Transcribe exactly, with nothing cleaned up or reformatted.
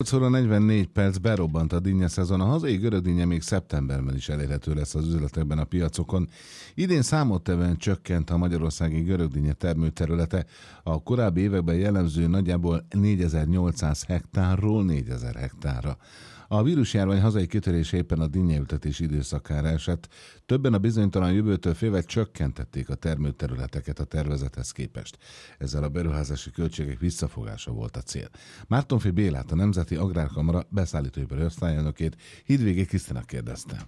nyolc óra negyvennégy perc, berobbant a dinnye szezon. A hazai görögdinnye még szeptemberben is elérhető lesz az üzletekben, a piacokon. Idén számottevően csökkent a magyarországi görögdinnye termőterülete. A korábbi években jellemző nagyjából négyezer-nyolcszáz hektárról négyezer hektárra. A vírusjárvány hazai kitörése éppen a dinnyeültetés időszakára esett. Többen a bizonytalan jövőtől félve csökkentették a termőterületeket a tervezethez képest. Ezzel a beruházási költségek visszafogása volt a cél. Mártonfi Bélát, a Nemzeti Agrárkamara beszállítóipari osztályelnökét Hídvégi Krisztina kérdezte.